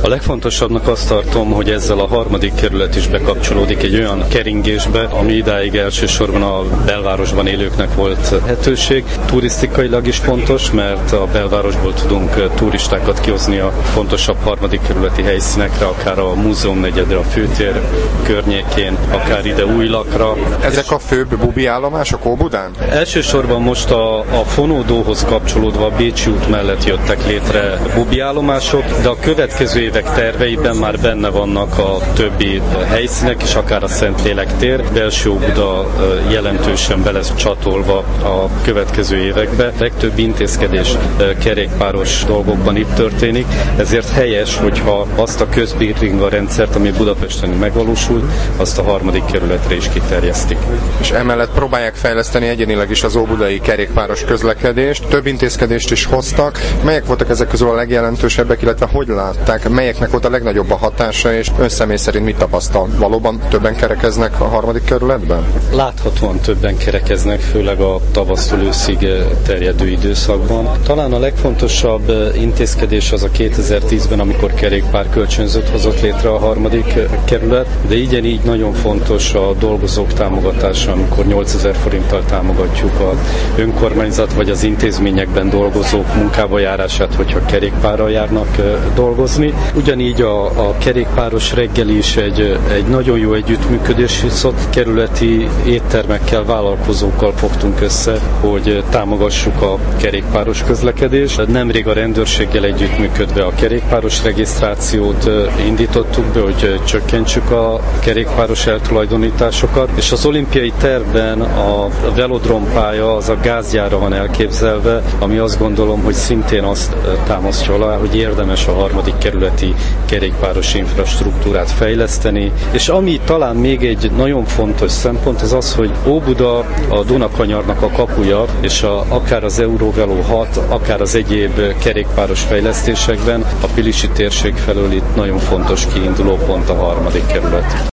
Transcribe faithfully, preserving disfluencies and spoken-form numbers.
A legfontosabbnak azt tartom, hogy ezzel a harmadik kerület is bekapcsolódik egy olyan keringésbe, ami idáig elsősorban a belvárosban élőknek volt lehetőség. Turisztikailag is fontos, mert a belvárosból tudunk turistákat kihozni a fontosabb harmadik kerületi helyszínekre, akár a múzeum negyedre, a főtér környékén, akár ide Újlakra. Ezek a főbb bubi állomások Óbudán? Elsősorban most a, a fonódóhoz kapcsolódva a Bécsi út mellett jöttek létre bubi állomások, de a következő évek terveiben már benne vannak a többi helyszínek is, akár a Szentlélek tér. Belső Óbuda jelentősen be lesz csatolva a következő évekbe. Legtöbb intézkedés kerékpáros dolgokban itt történik, ezért helyes, hogyha azt a közbírringa rendszert, ami Budapesten megvalósult, azt a harmadik kerületre is kiterjesztik. És emellett próbálják fejleszteni egyénileg is az óbudai kerékpáros közlekedést. Több intézkedést is hoztak. Melyek voltak ezek közül a legjelentősebbek, illetve hogy látták, melyeknek volt a legnagyobb a hatása, és ön személy szerint mit tapasztal? Valóban többen kerekeznek a harmadik kerületben? Láthatóan többen kerekeznek, főleg a tavasztól őszig terjedő időszakban. Talán a legfontosabb intézkedés az a kétezer-tízben, amikor kerékpár kölcsönzőt hozott létre a harmadik kerület, de így így nagyon fontos a dolgozók támogatása, amikor nyolcezer forinttal támogatjuk az önkormányzat vagy az intézményekben dolgozók munkába járását, hogyha kerékpárral járnak dolgozni. Ugyanígy a, a kerékpáros reggeli is egy, egy nagyon jó együttműködés, viszont kerületi éttermekkel, vállalkozókkal fogtunk össze, hogy támogassuk a kerékpáros közlekedést. Nemrég a rendőrséggel együttműködve a kerékpáros regisztrációt indítottuk be, hogy csökkentsük a kerékpáros eltulajdonításokat, és az olimpiai tervben a velodrompálya az a gázgyárra van elképzelve, ami azt gondolom, hogy szintén azt támasztja alá, hogy érdemes a harmadik kerületi kerékpáros infrastruktúrát fejleszteni, és ami talán még egy nagyon fontos szempont, az az, hogy Óbuda a Dunakanyarnak a kapuja, és a, akár az Eurovelo hat, akár az egyéb kerékpáros fejlesztésekben a pilisi térség felől itt nagyon fontos kiinduló pont a harmadik kerület.